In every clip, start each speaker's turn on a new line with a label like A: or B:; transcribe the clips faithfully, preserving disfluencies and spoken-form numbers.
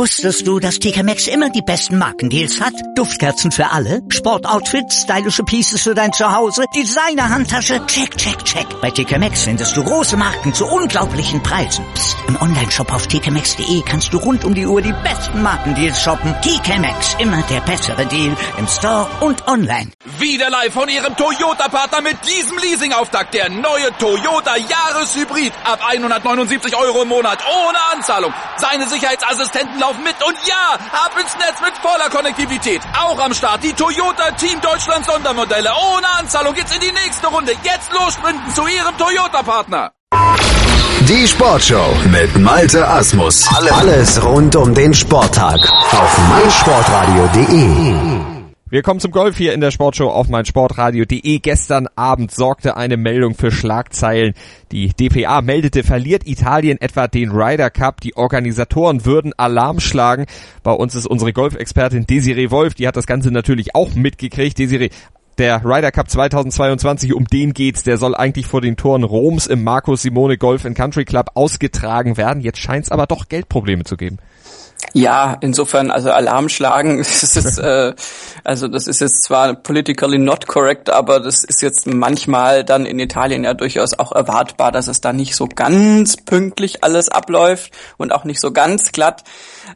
A: Wusstest du, dass T K Maxx immer die besten Markendeals hat? Duftkerzen für alle, Sportoutfits, stylische Pieces für dein Zuhause, Designer-Handtasche, check, check, check. Bei T K Maxx findest du große Marken zu unglaublichen Preisen. Psst. Im Onlineshop auf t k maxx punkt de kannst du rund um die Uhr die besten Markendeals shoppen. T K Maxx, immer der bessere Deal im Store und online.
B: Wieder live von Ihrem Toyota-Partner mit diesem Leasing-Auftakt. Der neue Toyota Jahreshybrid. Ab hundertneunundsiebzig Euro im Monat ohne Anzahlung. Seine Sicherheitsassistenten laufen mit und ja, ab ins Netz mit voller Konnektivität. Auch am Start die Toyota Team Deutschland Sondermodelle. Ohne Anzahlung geht's in die nächste Runde. Jetzt los sprinten zu Ihrem Toyota-Partner.
C: Die Sportshow mit Malte Asmus. Alles rund um den Sporttag auf meinsportradio punkt de.
D: Wir kommen zum Golf hier in der Sportshow auf meinsportradio punkt de. Gestern Abend sorgte eine Meldung für Schlagzeilen. Die D P A meldete, verliert Italien etwa den Ryder Cup. Die Organisatoren würden Alarm schlagen. Bei uns ist unsere Golfexpertin Desiree Wolf. Die hat das Ganze natürlich auch mitgekriegt. Desiree, der Ryder Cup zweitausendzweiundzwanzig, um den geht's. Der soll eigentlich vor den Toren Roms im Marco Simone Golf and Country Club ausgetragen werden. Jetzt scheint's aber doch Geldprobleme zu geben.
E: Ja, insofern, also Alarm schlagen, das ist, äh, also das ist jetzt zwar politically not correct, aber das ist jetzt manchmal dann in Italien ja durchaus auch erwartbar, dass es da nicht so ganz pünktlich alles abläuft und auch nicht so ganz glatt.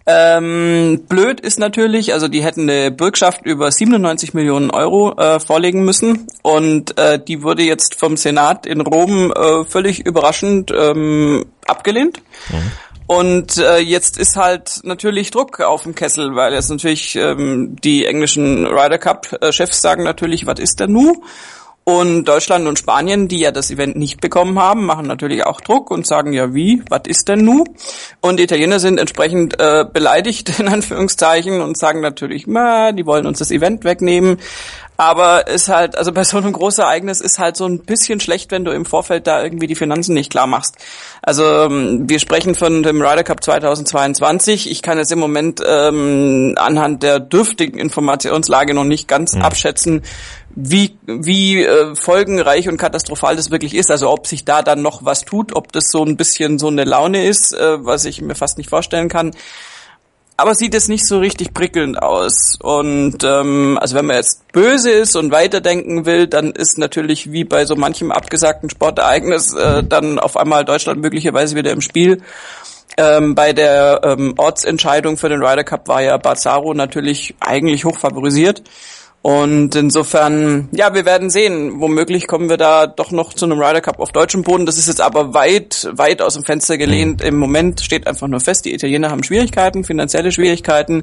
E: Ähm, blöd ist natürlich, also die hätten eine Bürgschaft über siebenundneunzig Millionen Euro äh, vorlegen müssen und äh, die wurde jetzt vom Senat in Rom äh, völlig überraschend ähm, abgelehnt. Mhm. Und äh, jetzt ist halt natürlich Druck auf dem Kessel, weil jetzt natürlich ähm, die englischen Ryder Cup-Chefs sagen natürlich, was ist denn nu? Und Deutschland und Spanien, die ja das Event nicht bekommen haben, machen natürlich auch Druck und sagen, ja wie, was ist denn nu? Und die Italiener sind entsprechend äh, beleidigt, in Anführungszeichen, und sagen natürlich, ma, die wollen uns das Event wegnehmen. Aber ist halt, also bei so einem Großereignis ist halt so ein bisschen schlecht, wenn du im Vorfeld da irgendwie die Finanzen nicht klar machst. Also wir sprechen von dem Ryder Cup zweitausendzweiundzwanzig. Ich kann jetzt im Moment ähm, anhand der dürftigen Informationslage noch nicht ganz mhm. abschätzen, wie wie äh, folgenreich und katastrophal das wirklich ist. Also ob sich da dann noch was tut, ob das so ein bisschen so eine Laune ist, äh, was ich mir fast nicht vorstellen kann. Aber sieht es nicht so richtig prickelnd aus. Und ähm, also wenn man jetzt böse ist und weiterdenken will, dann ist natürlich wie bei so manchem abgesagten Sportereignis äh, dann auf einmal Deutschland möglicherweise wieder im Spiel. Ähm, bei der ähm, Ortsentscheidung für den Ryder Cup war ja Bazzaro natürlich eigentlich hoch favorisiert. Und insofern, ja, wir werden sehen. Womöglich kommen wir da doch noch zu einem Ryder Cup auf deutschem Boden. Das ist jetzt aber weit, weit aus dem Fenster gelehnt. Im Moment steht einfach nur fest, die Italiener haben Schwierigkeiten, finanzielle Schwierigkeiten.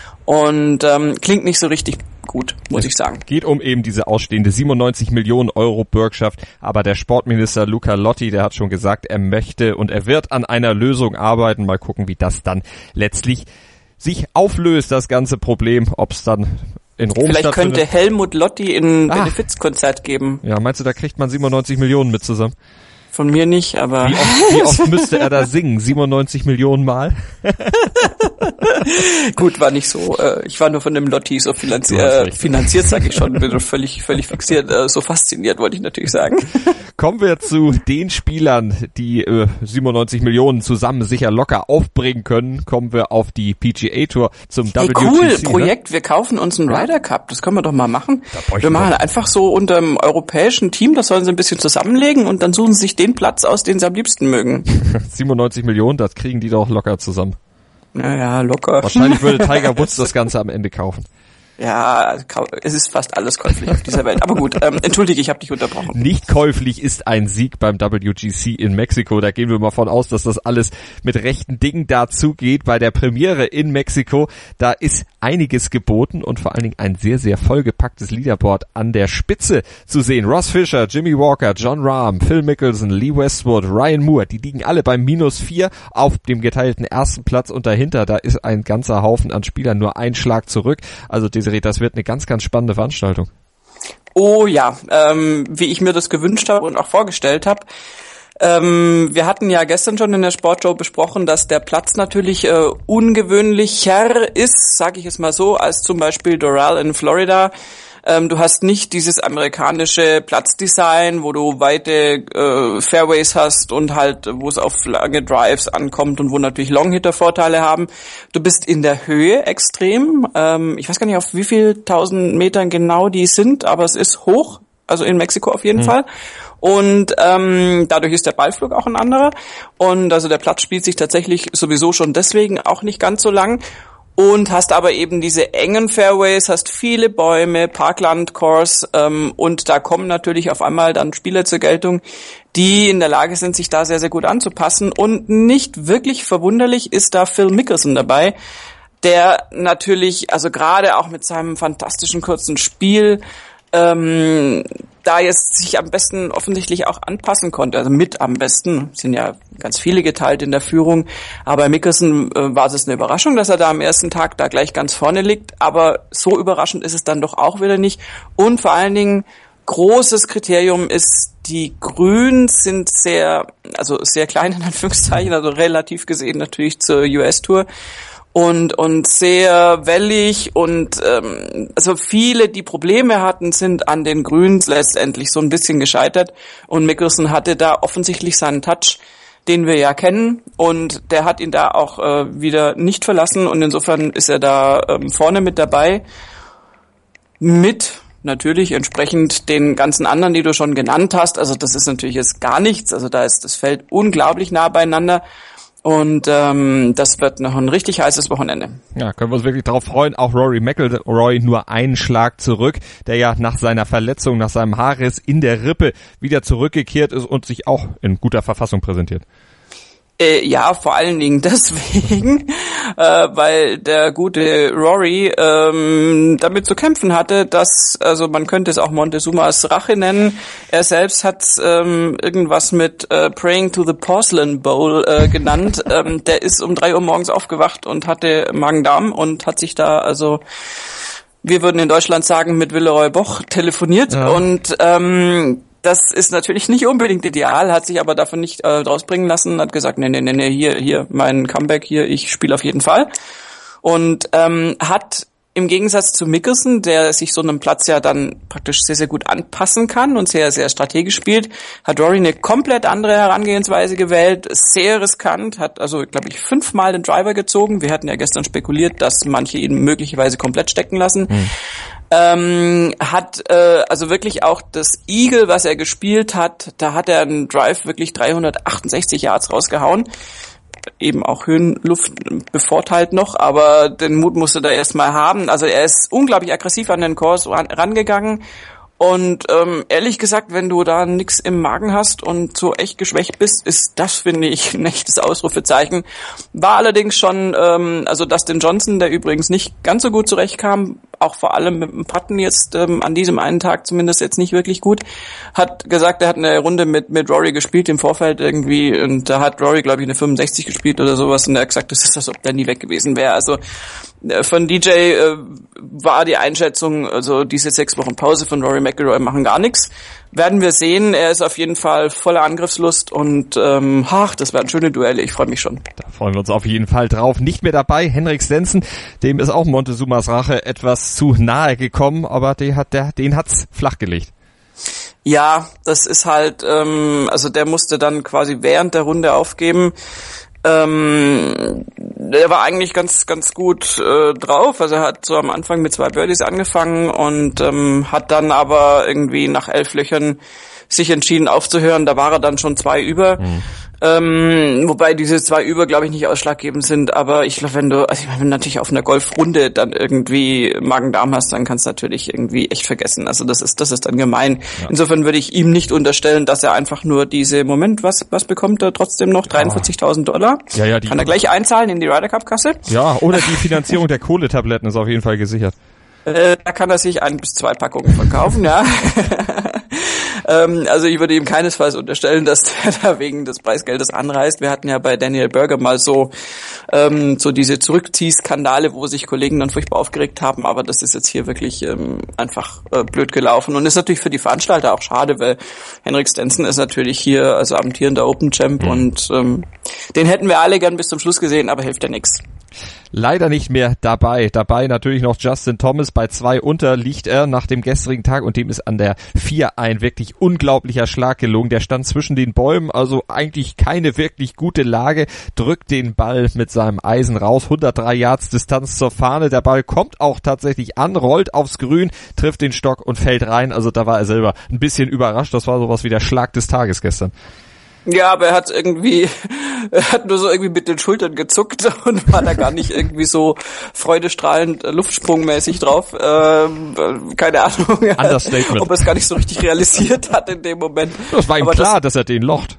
E: Und ähm, klingt nicht so richtig gut, muss ich sagen.
D: Geht um eben diese ausstehende siebenundneunzig Millionen Euro Bürgschaft. Aber der Sportminister Luca Lotti, der hat schon gesagt, er möchte und er wird an einer Lösung arbeiten. Mal gucken, wie das dann letztlich sich auflöst, das ganze Problem, ob es dann in Rom
E: Vielleicht könnte Helmut Lotti ein ah. Benefizkonzert geben.
D: Ja, meinst du, da kriegt man siebenundneunzig Millionen mit zusammen?
E: Von mir nicht, aber...
D: Wie oft, wie oft müsste er da singen? siebenundneunzig Millionen Mal?
E: Gut, war nicht so. Äh, ich war nur von dem Lotti so finanzi- äh, finanziert, sage ich schon. Bin völlig, völlig fixiert. Äh, so fasziniert, wollte ich natürlich sagen.
D: Kommen wir zu den Spielern, die äh, siebenundneunzig Millionen zusammen sicher locker aufbringen können. Kommen wir auf die P G A Tour zum
E: hey,
D: W G C.
E: Cool, Projekt. Ne? Wir kaufen uns einen Ryder Cup. Das können wir doch mal machen. Wir machen einfach so unter einem europäischen Team. Das sollen sie ein bisschen zusammenlegen und dann suchen sie sich den Platz aus, den sie am liebsten mögen.
D: siebenundneunzig Millionen, das kriegen die doch locker zusammen.
E: Naja, locker.
D: Wahrscheinlich würde Tiger Woods das Ganze am Ende kaufen.
E: Ja, es ist fast alles käuflich auf dieser Welt. Aber gut, ähm, entschuldige, ich habe dich unterbrochen.
D: Nicht käuflich ist ein Sieg beim W G C in Mexiko. Da gehen wir mal von aus, dass das alles mit rechten Dingen dazugeht. Bei der Premiere in Mexiko, da ist einiges geboten und vor allen Dingen ein sehr, sehr vollgepacktes Leaderboard an der Spitze zu sehen. Ross Fisher, Jimmy Walker, John Rahm, Phil Mickelson, Lee Westwood, Ryan Moore, die liegen alle beim minus vier auf dem geteilten ersten Platz und dahinter, da ist ein ganzer Haufen an Spielern nur ein Schlag zurück. Also Desiree, das wird eine ganz, ganz spannende Veranstaltung.
E: Oh ja, ähm, wie ich mir das gewünscht habe und auch vorgestellt habe. Ähm, wir hatten ja gestern schon in der Sportshow besprochen, dass der Platz natürlich äh, ungewöhnlicher ist, sage ich es mal so, als zum Beispiel Doral in Florida. Ähm, du hast nicht dieses amerikanische Platzdesign, wo du weite äh, Fairways hast und halt, wo es auf lange Drives ankommt und wo natürlich Longhitter Vorteile haben. Du bist in der Höhe extrem. Ähm, ich weiß gar nicht, auf wie viel tausend Metern genau die sind, aber es ist hoch, also in Mexiko auf jeden mhm. Fall. Und ähm, dadurch ist der Ballflug auch ein anderer. Und also der Platz spielt sich tatsächlich sowieso schon deswegen auch nicht ganz so lang. Und hast aber eben diese engen Fairways, hast viele Bäume, Parkland-Course ähm, und da kommen natürlich auf einmal dann Spieler zur Geltung, die in der Lage sind, sich da sehr, sehr gut anzupassen. Und nicht wirklich verwunderlich ist da Phil Mickelson dabei, der natürlich, also gerade auch mit seinem fantastischen kurzen Spiel, ähm, da jetzt sich am besten offensichtlich auch anpassen konnte, also mit am besten, sind ja ganz viele geteilt in der Führung, aber Mickelson äh, war es eine Überraschung, dass er da am ersten Tag da gleich ganz vorne liegt, aber so überraschend ist es dann doch auch wieder nicht und vor allen Dingen großes Kriterium ist, die Grüns sind sehr, also sehr klein in Anführungszeichen, also relativ gesehen natürlich zur U S-Tour und und sehr wellig und ähm, also viele, die Probleme hatten, sind an den Grüns letztendlich so ein bisschen gescheitert und Mickelson hatte da offensichtlich seinen Touch, den wir ja kennen und der hat ihn da auch äh, wieder nicht verlassen und insofern ist er da ähm, vorne mit dabei mit natürlich entsprechend den ganzen anderen, die du schon genannt hast, also das ist natürlich jetzt gar nichts, also da ist das Feld unglaublich nah beieinander. Und ähm, das wird noch ein richtig heißes Wochenende.
D: Ja, können wir uns wirklich darauf freuen. Auch Rory McIlroy nur einen Schlag zurück, der ja nach seiner Verletzung, nach seinem Haarriss in der Rippe wieder zurückgekehrt ist und sich auch in guter Verfassung präsentiert.
E: Äh, ja, vor allen Dingen deswegen, äh, weil der gute Rory ähm, damit zu kämpfen hatte, dass, also man könnte es auch Montezumas Rache nennen, er selbst hat ähm, irgendwas mit äh, Praying to the Porcelain Bowl äh, genannt. ähm, der ist um drei Uhr morgens aufgewacht und hatte Magen-Darm und hat sich da, also wir würden in Deutschland sagen, mit Villeroy Boch telefoniert ja. und ähm, das ist natürlich nicht unbedingt ideal, hat sich aber davon nicht äh, rausbringen lassen, hat gesagt, nee, nee, nee, nee, hier, hier, mein Comeback hier, ich spiele auf jeden Fall. Und ähm, hat im Gegensatz zu Mickelson, der sich so einem Platz ja dann praktisch sehr, sehr gut anpassen kann und sehr, sehr strategisch spielt, hat Rory eine komplett andere Herangehensweise gewählt, sehr riskant, hat also, glaube ich, fünfmal den Driver gezogen. Wir hatten ja gestern spekuliert, dass manche ihn möglicherweise komplett stecken lassen. Hm. Ähm, hat äh, also wirklich auch das Eagle, was er gespielt hat, da hat er einen Drive wirklich dreihundertachtundsechzig Yards rausgehauen. Eben auch Höhenluft bevorteilt noch, aber den Mut musste er erstmal haben. Also er ist unglaublich aggressiv an den Kurs ran, rangegangen und ähm, ehrlich gesagt, wenn du da nix im Magen hast und so echt geschwächt bist, ist das, finde ich, ein echtes Ausrufezeichen. War allerdings schon, ähm, also Dustin Johnson, der übrigens nicht ganz so gut zurechtkam, auch vor allem mit dem Putten jetzt ähm, an diesem einen Tag zumindest jetzt nicht wirklich gut, hat gesagt, er hat eine Runde mit mit Rory gespielt im Vorfeld irgendwie und da hat Rory, glaube ich, eine fünfundsechzig gespielt oder sowas und er hat gesagt, das ist das, ob der nie weg gewesen wäre. Also äh, von D J äh, war die Einschätzung, also diese sechs Wochen Pause von Rory McIlroy machen gar nichts. Werden wir sehen, er ist auf jeden Fall voller Angriffslust und ähm, ach, das werden schöne Duelle, ich freue mich schon.
D: Da freuen wir uns auf jeden Fall drauf. Nicht mehr dabei, Henrik Stenson, dem ist auch Montezumas Rache etwas zu nahe gekommen, aber den hat der, den hat's flachgelegt.
E: Ja, das ist halt, ähm, also der musste dann quasi während der Runde aufgeben. Ähm, der war eigentlich ganz ganz gut äh, drauf, also er hat so am Anfang mit zwei Birdies angefangen und ähm, hat dann aber irgendwie nach elf Löchern sich entschieden aufzuhören, da war er dann schon zwei über. Mhm. Ähm, wobei diese zwei über, glaube ich, nicht ausschlaggebend sind, aber ich glaube, wenn du, also ich meine, wenn du natürlich auf einer Golfrunde dann irgendwie Magen-Darm hast, dann kannst du natürlich irgendwie echt vergessen. Also das ist, das ist dann gemein. Ja. Insofern würde ich ihm nicht unterstellen, dass er einfach nur diese, Moment, was, was bekommt er trotzdem noch? dreiundvierzigtausend Dollar?
D: Ja, ja, die
E: kann er gleich einzahlen in die Ryder Cup Kasse?
D: Ja, oder die Finanzierung der Kohletabletten ist auf jeden Fall gesichert.
E: Äh, da kann er sich ein bis zwei Packungen verkaufen, ja. ähm, also ich würde ihm keinesfalls unterstellen, dass der da wegen des Preisgeldes anreist. Wir hatten ja bei Daniel Berger mal so ähm, so diese Zurückziehskandale, wo sich Kollegen dann furchtbar aufgeregt haben, aber das ist jetzt hier wirklich ähm, einfach äh, blöd gelaufen und ist natürlich für die Veranstalter auch schade, weil Henrik Stenson ist natürlich hier also amtierender Open Champ mhm. und ähm, den hätten wir alle gern bis zum Schluss gesehen, aber hilft ja nichts.
D: Leider nicht mehr dabei. Dabei natürlich noch Justin Thomas. Bei zwei unter liegt er nach dem gestrigen Tag und dem ist an der vier ein wirklich unglaublicher Schlag gelungen. Der stand zwischen den Bäumen, also eigentlich keine wirklich gute Lage, drückt den Ball mit seinem Eisen raus. hundertdrei Yards Distanz zur Fahne. Der Ball kommt auch tatsächlich an, rollt aufs Grün, trifft den Stock und fällt rein. Also da war er selber ein bisschen überrascht. Das war sowas wie der Schlag des Tages gestern.
E: Ja, aber er hat irgendwie, er hat nur so irgendwie mit den Schultern gezuckt und war da gar nicht irgendwie so freudestrahlend, luftsprungmäßig drauf. Ähm, keine Ahnung,
D: Understatement.
E: Ob er es gar nicht so richtig realisiert hat in dem Moment.
D: Das war ihm aber klar, das, dass er den locht.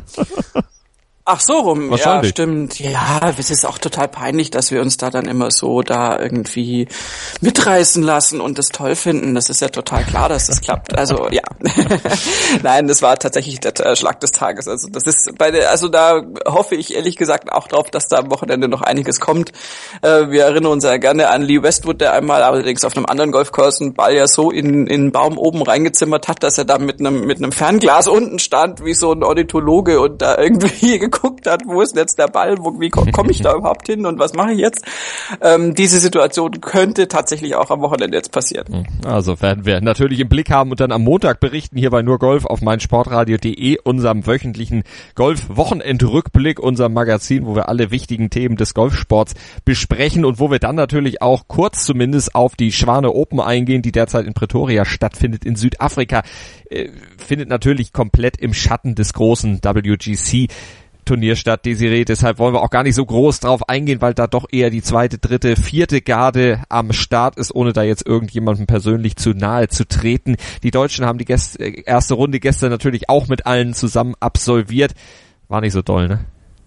E: Ach so rum,
D: ja,
E: stimmt. Ja, es ist auch total peinlich, dass wir uns da dann immer so da irgendwie mitreißen lassen und das toll finden. Das ist ja total klar, dass das klappt. Also ja, nein, das war tatsächlich der Schlag des Tages. Also das ist bei der, also da hoffe ich ehrlich gesagt auch drauf, dass da am Wochenende noch einiges kommt. Äh, wir erinnern uns ja gerne an Lee Westwood, der einmal allerdings auf einem anderen Golfkurs einen Ball ja so in, in einen Baum oben reingezimmert hat, dass er da mit einem mit einem Fernglas unten stand, wie so ein Ornithologe und da irgendwie geguckt hat, wo ist denn jetzt der Ball, wo, wie komme ich da überhaupt hin und was mache ich jetzt? Ähm, diese Situation könnte tatsächlich auch am Wochenende jetzt passieren.
D: Also werden wir natürlich im Blick haben und dann am Montag berichten hier bei Nur Golf auf meinsportradio punkt de, unserem wöchentlichen Golf-Wochenendrückblick, unserem Magazin, wo wir alle wichtigen Themen des Golfsports besprechen und wo wir dann natürlich auch kurz zumindest auf die Schwane Open eingehen, die derzeit in Pretoria stattfindet in Südafrika. Äh, findet natürlich komplett im Schatten des großen W G C Turnier statt, Desiree, deshalb wollen wir auch gar nicht so groß drauf eingehen, weil da doch eher die zweite, dritte, vierte Garde am Start ist, ohne da jetzt irgendjemandem persönlich zu nahe zu treten. Die Deutschen haben die Gäste, erste Runde gestern natürlich auch mit allen zusammen absolviert. War nicht so doll, ne?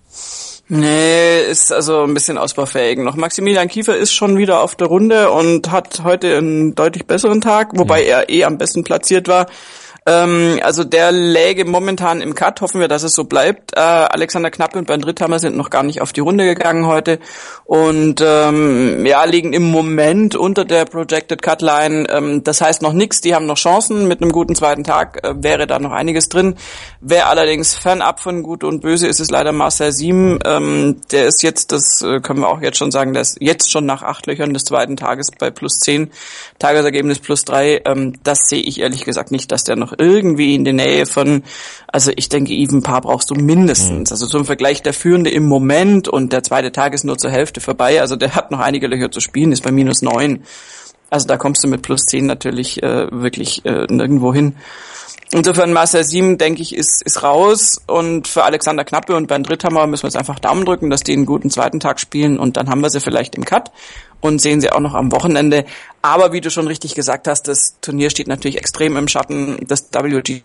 E: Nee, ist also ein bisschen ausbaufähig noch. Maximilian Kiefer ist schon wieder auf der Runde und hat heute einen deutlich besseren Tag, wobei mhm. er eh am besten platziert war. Ähm, also der läge momentan im Cut, hoffen wir, dass es so bleibt. Äh, Alexander Knappe und Bernd Ritthammer sind noch gar nicht auf die Runde gegangen heute und ähm, ja, liegen im Moment unter der Projected Cut Line. Ähm, das heißt noch nichts, die haben noch Chancen. Mit einem guten zweiten Tag äh, wäre da noch einiges drin. Wer allerdings fernab von Gut und Böse ist, ist leider Marcel Siem. Ähm, der ist jetzt, das äh, können wir auch jetzt schon sagen, der ist jetzt schon nach acht Löchern des zweiten Tages bei plus zehn, Tagesergebnis plus drei. Ähm, das sehe ich ehrlich gesagt nicht, dass der noch irgendwie in der Nähe von, also ich denke, Even Paar brauchst du mindestens. Also zum Vergleich, der Führende im Moment und der zweite Tag ist nur zur Hälfte vorbei, also der hat noch einige Löcher zu spielen, ist bei minus neun. Also da kommst du mit plus zehn natürlich äh, wirklich äh, nirgendwo hin. Insofern Marcel Siem, denke ich, ist ist raus und für Alexander Knappe und Bernd Ritthammer müssen wir jetzt einfach Daumen drücken, dass die einen guten zweiten Tag spielen und dann haben wir sie vielleicht im Cut und sehen sie auch noch am Wochenende. Aber wie du schon richtig gesagt hast, das Turnier steht natürlich extrem im Schatten des W G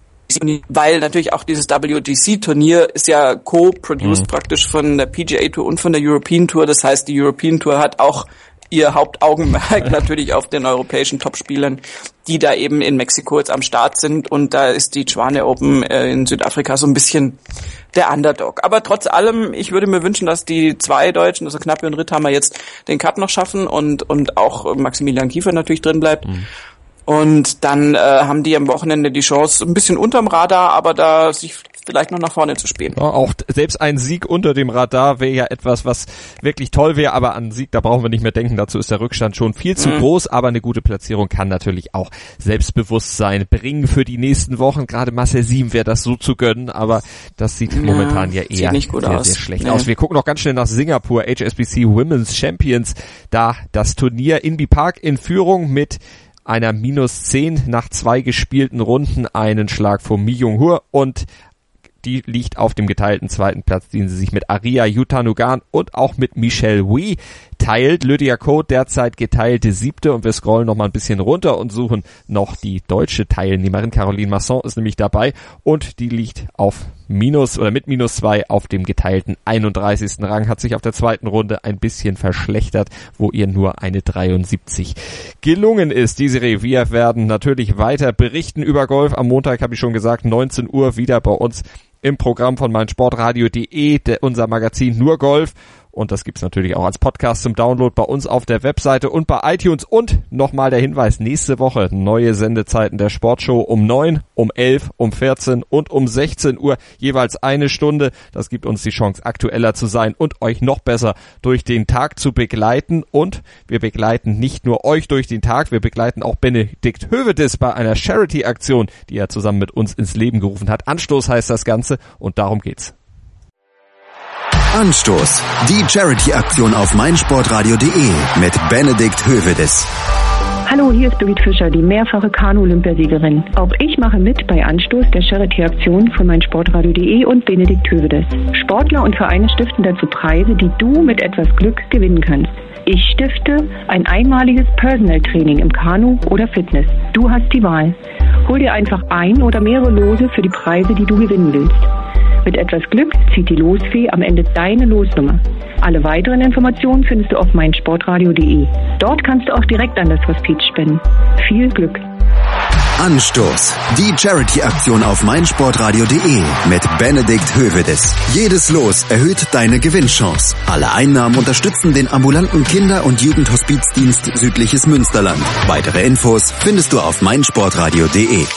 E: C, weil natürlich auch dieses W G C-Turnier ist ja co-produced mhm. praktisch von der P G A Tour und von der European Tour. Das heißt, die European Tour hat auch ihr Hauptaugenmerk natürlich auf den europäischen Topspielern, die da eben in Mexiko jetzt am Start sind und da ist die Schwane Open äh, in Südafrika so ein bisschen der Underdog. Aber trotz allem, ich würde mir wünschen, dass die zwei Deutschen, also Knappe und Ritthammer, jetzt den Cut noch schaffen und und auch Maximilian Kiefer natürlich drin bleibt. Mhm. Und dann äh, haben die am Wochenende die Chance, ein bisschen unterm Radar, aber da sich vielleicht noch nach vorne zu spielen.
D: Ja, auch selbst ein Sieg unter dem Radar wäre ja etwas, was wirklich toll wäre, aber an Sieg, da brauchen wir nicht mehr denken, dazu ist der Rückstand schon viel zu mhm. groß, aber eine gute Platzierung kann natürlich auch Selbstbewusstsein bringen für die nächsten Wochen. Gerade Marcel Siem wäre das so zu gönnen, aber das sieht ja, momentan ja eher
E: nicht gut
D: sehr,
E: aus.
D: sehr schlecht
E: nee.
D: aus. Wir gucken noch ganz schnell nach Singapur, H S B C Women's Champions, da das Turnier Inbee Park in Führung mit einer minus zehn nach zwei gespielten Runden, einen Schlag vor Mi Young-hur und die liegt auf dem geteilten zweiten Platz, den sie sich mit Aria Yutanugan und auch mit Michelle Wie teilt. Lydia Ko derzeit geteilte siebte und wir scrollen noch mal ein bisschen runter und suchen noch die deutsche Teilnehmerin. Caroline Masson ist nämlich dabei und die liegt auf minus oder mit minus zwei auf dem geteilten einunddreißigsten Rang, hat sich auf der zweiten Runde ein bisschen verschlechtert, wo ihr nur eine dreiundsiebzig gelungen ist. Diese wir werden natürlich weiter berichten über Golf. Am Montag habe ich schon gesagt, neunzehn Uhr wieder bei uns im Programm von meinsportradio punkt de, unser Magazin Nur Golf. und das gibt's natürlich auch als Podcast zum Download bei uns auf der Webseite und bei iTunes. Und nochmal der Hinweis, nächste Woche neue Sendezeiten der Sportshow um neun, um elf, um vierzehn und um sechzehn Uhr, jeweils eine Stunde. Das gibt uns die Chance, aktueller zu sein und euch noch besser durch den Tag zu begleiten. Und wir begleiten nicht nur euch durch den Tag, wir begleiten auch Benedikt Hövedes bei einer Charity-Aktion, die er zusammen mit uns ins Leben gerufen hat. Anstoß heißt das Ganze und darum geht's.
C: Anstoß, die Charity-Aktion auf meinsportradio punkt de mit Benedikt Hövedes.
F: Hallo, hier ist Birgit Fischer, die mehrfache Kanu-Olympiasiegerin. Auch ich mache mit bei Anstoß der Charity-Aktion von meinsportradio punkt de und Benedikt Hövedes. Sportler und Vereine stiften dazu Preise, die du mit etwas Glück gewinnen kannst. Ich stifte ein einmaliges Personal-Training im Kanu oder Fitness. Du hast die Wahl. Hol dir einfach ein oder mehrere Lose für die Preise, die du gewinnen willst. Mit etwas Glück zieht die Losfee am Ende deine Losnummer. Alle weiteren Informationen findest du auf meinsportradio punkt de. Dort kannst du auch direkt an das Hospiz spenden. Viel Glück!
C: Anstoß, die Charity-Aktion auf meinsportradio punkt de mit Benedikt Hövedes. Jedes Los erhöht deine Gewinnchance. Alle Einnahmen unterstützen den ambulanten Kinder- und Jugendhospizdienst Südliches Münsterland. Weitere Infos findest du auf meinsportradio punkt de.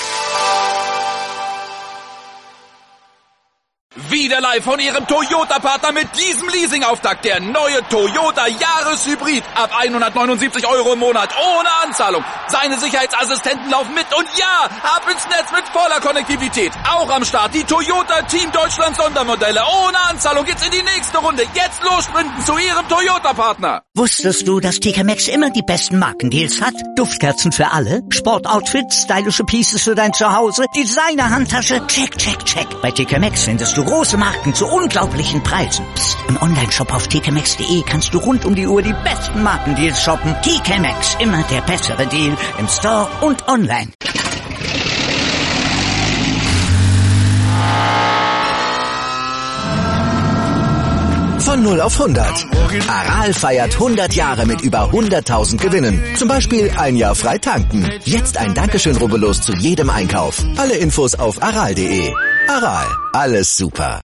B: Wieder live von Ihrem Toyota-Partner mit diesem Leasing-Auftakt. Der neue Toyota Jahreshybrid. Ab hundertneunundsiebzig Euro im Monat. Ohne Anzahlung. Seine Sicherheitsassistenten laufen mit. Und ja, ab ins Netz mit voller Konnektivität. Auch am Start die Toyota Team Deutschland Sondermodelle. Ohne Anzahlung geht's in die nächste Runde. Jetzt los sprinten zu Ihrem Toyota-Partner.
A: Wusstest du, dass T K Maxx immer die besten Markendeals hat? Duftkerzen für alle, Sportoutfits, stylische Pieces für dein Zuhause, Designer-Handtasche, check, check, check. Bei T K Maxx findest du große Marken zu unglaublichen Preisen. Psst. Im Onlineshop auf t k maxx punkt de kannst du rund um die Uhr die besten Markendeals shoppen. T K Maxx, immer der bessere Deal im Store und online.
C: Von null auf hundert. Aral feiert hundert Jahre mit über hunderttausend Gewinnen. Zum Beispiel ein Jahr frei tanken. Jetzt ein Dankeschön, rubbellos zu jedem Einkauf. Alle Infos auf aral punkt de. Aral, alles super.